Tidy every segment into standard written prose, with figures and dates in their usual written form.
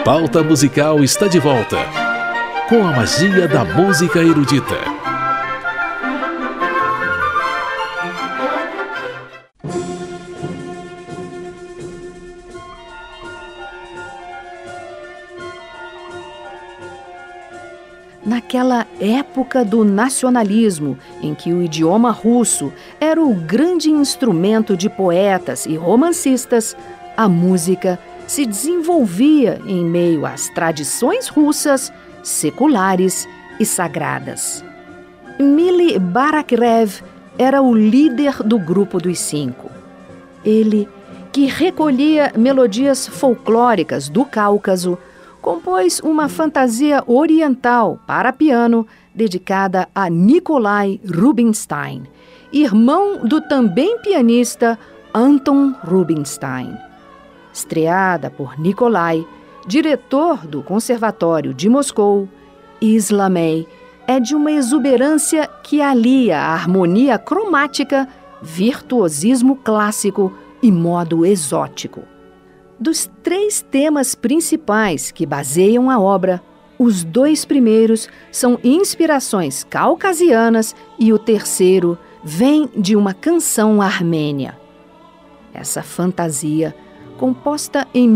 Pauta Musical está de volta, com a magia da música erudita. Naquela época do nacionalismo, em que o idioma russo era o grande instrumento de poetas e romancistas, a música se desenvolvia em meio às tradições russas, seculares e sagradas. Mili Barakrev era o líder do grupo dos 5. Ele, que recolhia melodias folclóricas do Cáucaso, compôs uma fantasia oriental para piano dedicada a Nikolai Rubinstein, irmão do também pianista Anton Rubinstein. Estreada por Nikolai, diretor do Conservatório de Moscou, Islamey é de uma exuberância que alia a harmonia cromática, virtuosismo clássico e modo exótico. Dos 3 temas principais que baseiam a obra, os 2 primeiros são inspirações caucasianas e o terceiro vem de uma canção armênia. Essa fantasia, composta em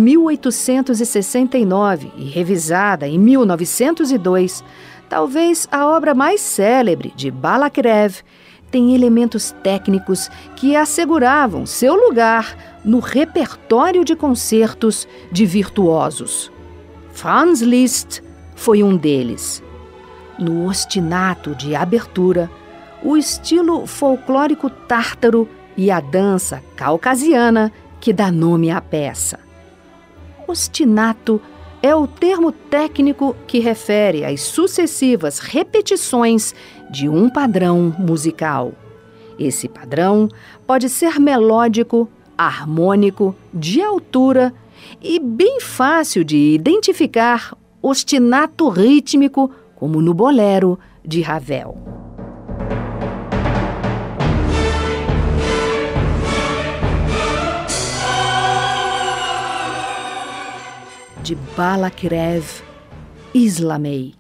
1869 e revisada em 1902, talvez a obra mais célebre de Barakrev, tem elementos técnicos que asseguravam seu lugar no repertório de concertos de virtuosos. Franz Liszt foi um deles. No ostinato de abertura, o estilo folclórico tártaro e a dança caucasiana que dá nome à peça. Ostinato é o termo técnico que refere às sucessivas repetições de um padrão musical. Esse padrão pode ser melódico, harmônico, de altura e bem fácil de identificar ostinato rítmico, como no bolero de Ravel. De Barakrev, Islamey.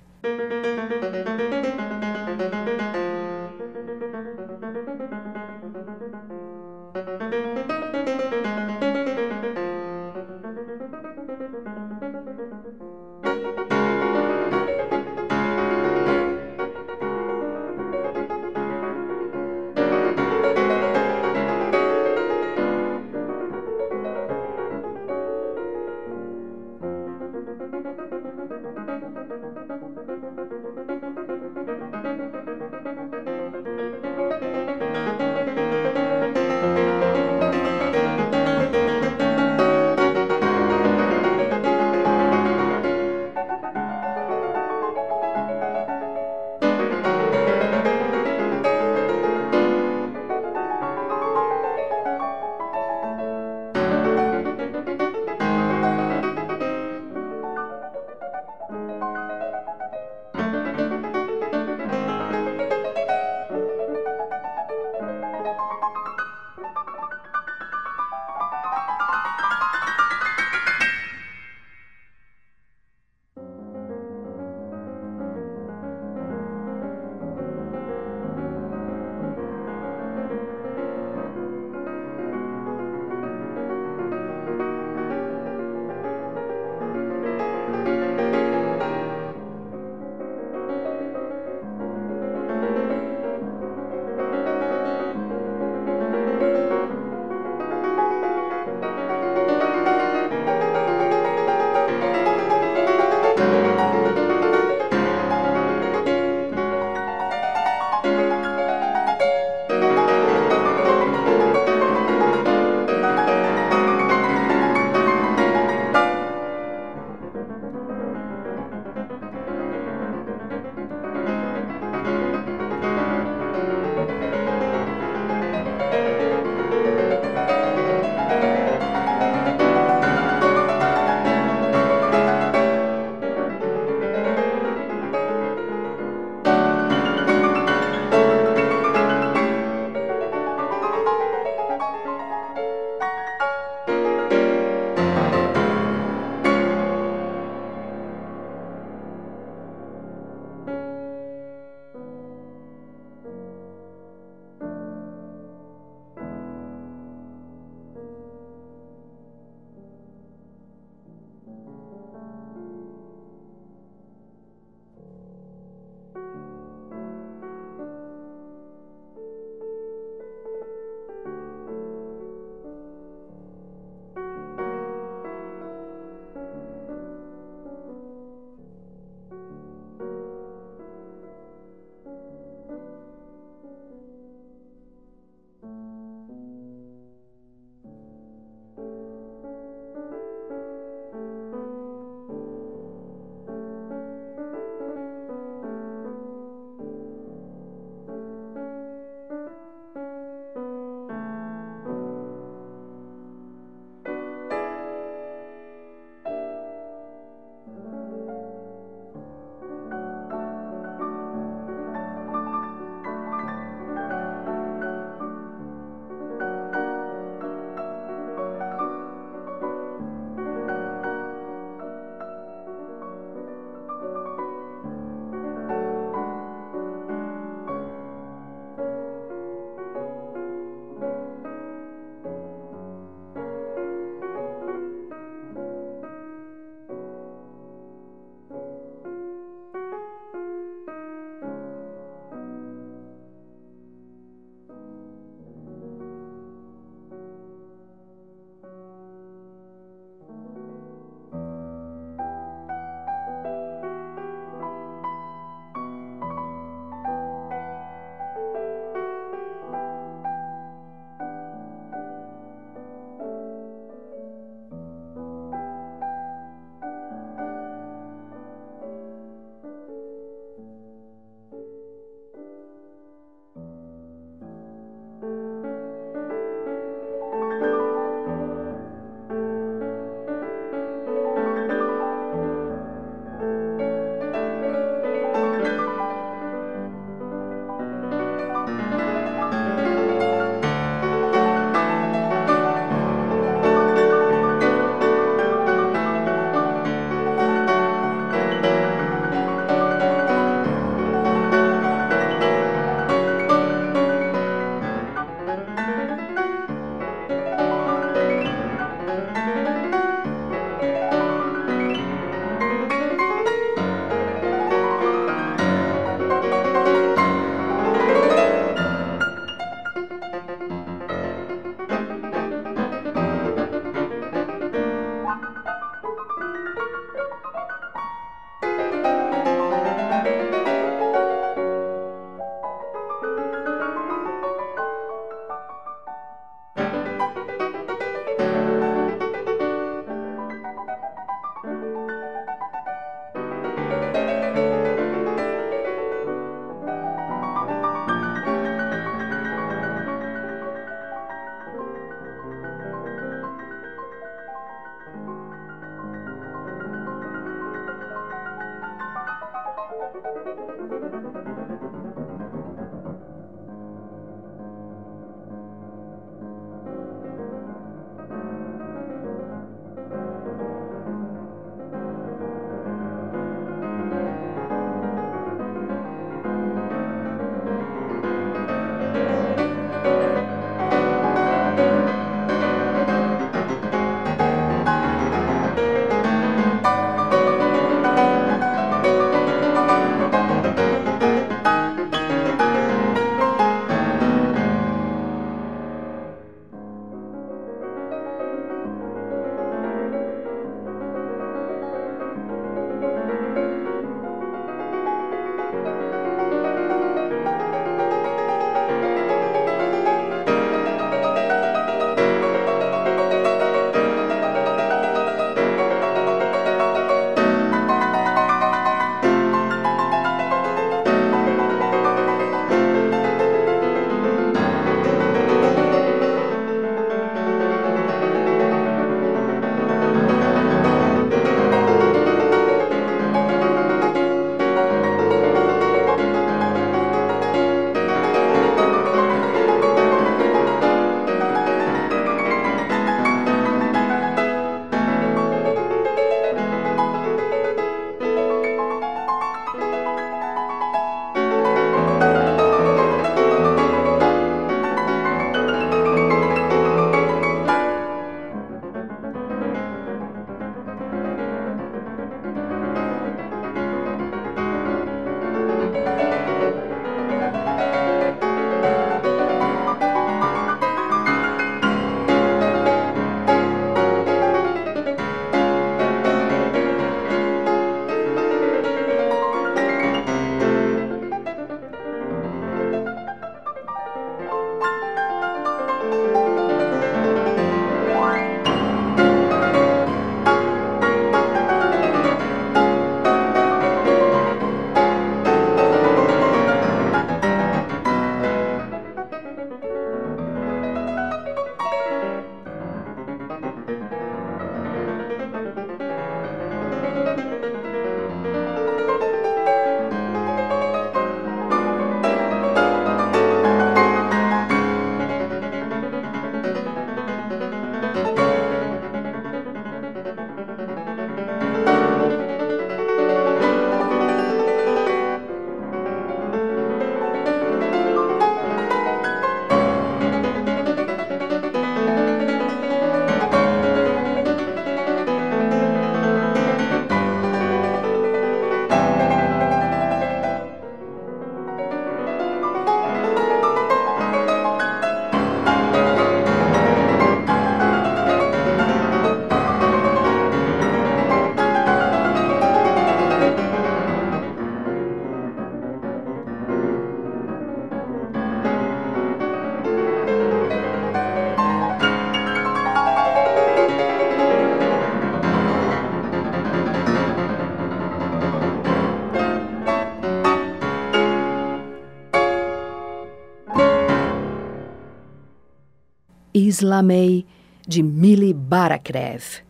Islamey, de Mili Barakrev.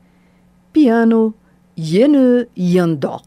Piano, Yenu Yandok.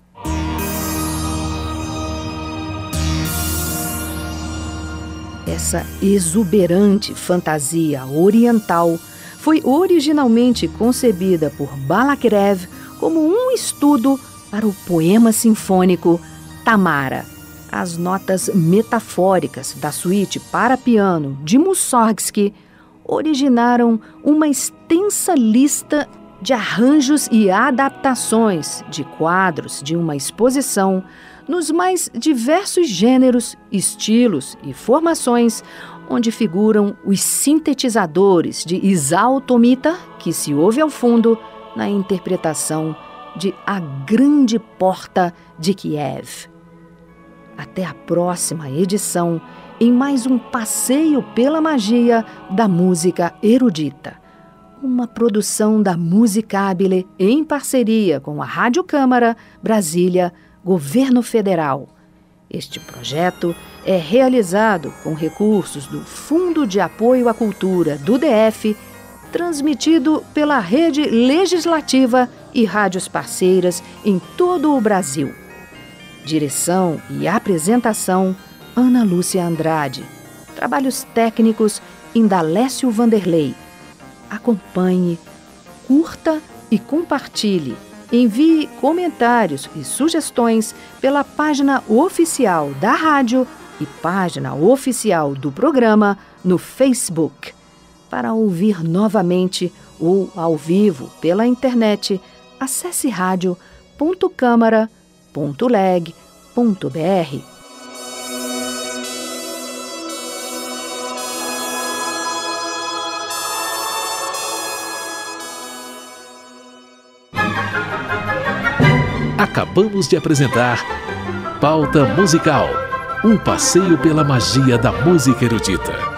Essa exuberante fantasia oriental foi originalmente concebida por Barakrev como um estudo para o poema sinfônico Tamara. As notas metafóricas da suíte para piano de Mussorgsky originaram uma extensa lista de arranjos e adaptações de quadros de uma exposição nos mais diversos gêneros, estilos e formações, onde figuram os sintetizadores de Isao Tomita, que se ouve ao fundo na interpretação de A Grande Porta de Kiev. Até a próxima edição, em mais um passeio pela magia da música erudita. Uma produção da Musicabile em parceria com a Rádio Câmara, Brasília, Governo Federal. Este projeto é realizado com recursos do Fundo de Apoio à Cultura do DF, transmitido pela Rede Legislativa e rádios parceiras em todo o Brasil. Direção e apresentação, Ana Lúcia Andrade. Trabalhos técnicos, Indalécio Vanderlei. Acompanhe, curta e compartilhe. Envie comentários e sugestões pela página oficial da rádio e página oficial do programa no Facebook. Para ouvir novamente ou ao vivo pela internet, acesse radio.câmara.leg.br. Acabamos de apresentar Pauta Musical, um passeio pela magia da música erudita.